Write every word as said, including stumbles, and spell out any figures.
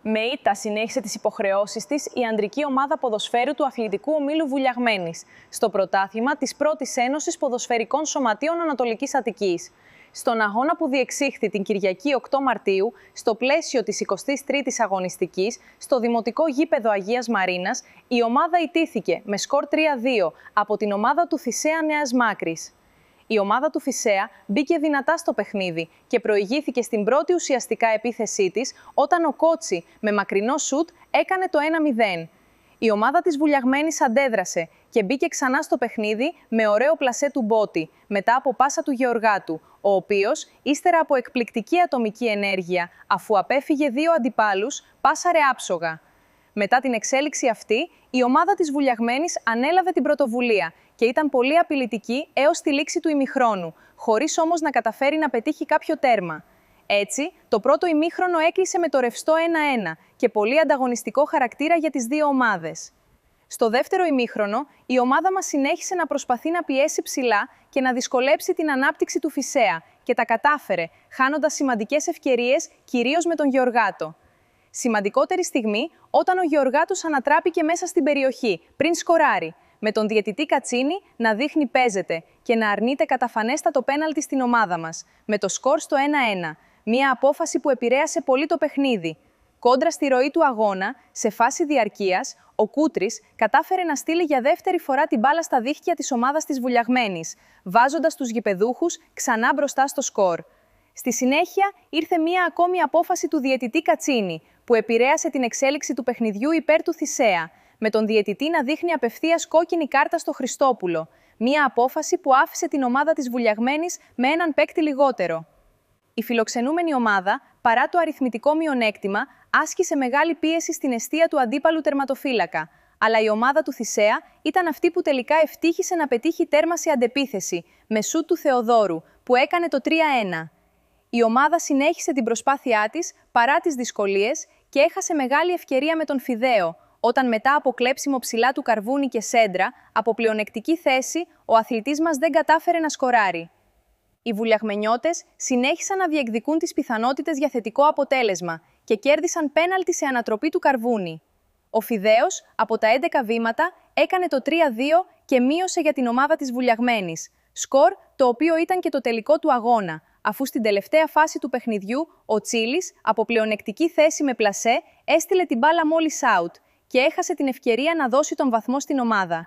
Με ήττα συνέχισε τις υποχρεώσεις της η ανδρική ομάδα ποδοσφαίρου του Αθλητικού Ομίλου Βουλιαγμένης στο πρωτάθλημα της Πρώτης Ένωσης Ποδοσφαιρικών Σωματείων Ανατολικής Αττικής. Στον αγώνα που διεξήχθη την Κυριακή οκτώ Μαρτίου, στο πλαίσιο της εικοστής τρίτης αγωνιστικής, στο Δημοτικό Γήπεδο Αγίας Μαρίνας, η ομάδα ιτήθηκε με σκορ τρία δύο από την ομάδα του Θησέα Νέας Μάκρης. Η ομάδα του Θησέα μπήκε δυνατά στο παιχνίδι και προηγήθηκε στην πρώτη ουσιαστικά επίθεσή της όταν ο Κότσι με μακρινό σουτ έκανε το ένα μηδέν. Η ομάδα της Βουλιαγμένης αντέδρασε και μπήκε ξανά στο παιχνίδι με ωραίο πλασέ του Μπότη μετά από πάσα του Γεωργάτου, ο οποίος, ύστερα από εκπληκτική ατομική ενέργεια, αφού απέφυγε δύο αντιπάλους, πάσαρε άψογα. Μετά την εξέλιξη αυτή, η ομάδα της Βουλιαγμένης ανέλαβε την πρωτοβουλία και ήταν πολύ απειλητική έως τη λήξη του ημιχρόνου, χωρίς όμως να καταφέρει να πετύχει κάποιο τέρμα. Έτσι, το πρώτο ημίχρονο έκλεισε με το ρευστό ένα ένα και πολύ ανταγωνιστικό χαρακτήρα για τις δύο ομάδες. Στο δεύτερο ημίχρονο, η ομάδα μας συνέχισε να προσπαθεί να πιέσει ψηλά και να δυσκολέψει την ανάπτυξη του Θησέα και τα κατάφερε, χάνοντας σημαντικές ευκαιρίες, κυρίως με τον Γεωργάτο. Σημαντικότερη στιγμή όταν ο Γεωργάτος ανατράπηκε μέσα στην περιοχή, πριν σκοράρει, με τον διαιτητή Κατσίνη να δείχνει παίζεται και να αρνείται καταφανέστατο πέναλτι στην ομάδα μας, με το σκορ στο ένα ένα, μια απόφαση που επηρέασε πολύ το παιχνίδι. Κόντρα στη ροή του αγώνα, σε φάση διαρκείας, ο Κούτρης κατάφερε να στείλει για δεύτερη φορά την μπάλα στα δίχτυα της ομάδας της Βουλιαγμένης, βάζοντας τους γηπεδούχους ξανά μπροστά στο σκορ. Στη συνέχεια ήρθε μία ακόμη απόφαση του διαιτητή Κατσίνη, που επηρέασε την εξέλιξη του παιχνιδιού υπέρ του Θησέα, με τον διαιτητή να δείχνει απευθείας κόκκινη κάρτα στο Χριστόπουλο. Μία απόφαση που άφησε την ομάδα της Βουλιαγμένης με έναν παίκτη λιγότερο. Η φιλοξενούμενη ομάδα, παρά το αριθμητικό μειονέκτημα, άσκησε μεγάλη πίεση στην εστία του αντίπαλου τερματοφύλακα. Αλλά η ομάδα του Θησέα ήταν αυτή που τελικά ευτύχησε να πετύχει τέρμα σε αντεπίθεση, με σουτ του Θεοδόρου, που έκανε το τρία ένα. Η ομάδα συνέχισε την προσπάθειά της παρά τις δυσκολίες και έχασε μεγάλη ευκαιρία με τον Φιδαίο, όταν μετά από κλέψιμο ψηλά του Καρβούνη και σέντρα, από πλεονεκτική θέση, ο αθλητής μας δεν κατάφερε να σκοράρει. Οι Βουλιαγμενιώτες συνέχισαν να διεκδικούν τις πιθανότητες για θετικό αποτέλεσμα και κέρδισαν πέναλτι σε ανατροπή του Καρβούνη. Ο Φιδαίος, από τα έντεκα βήματα, έκανε το τρία δύο και μείωσε για την ομάδα της Βουλιαγμένης, σκορ το οποίο ήταν και το τελικό του αγώνα, αφού στην τελευταία φάση του παιχνιδιού ο Τσίλης, από πλεονεκτική θέση με πλασέ, έστειλε την μπάλα μόλις out και έχασε την ευκαιρία να δώσει τον βαθμό στην ομάδα.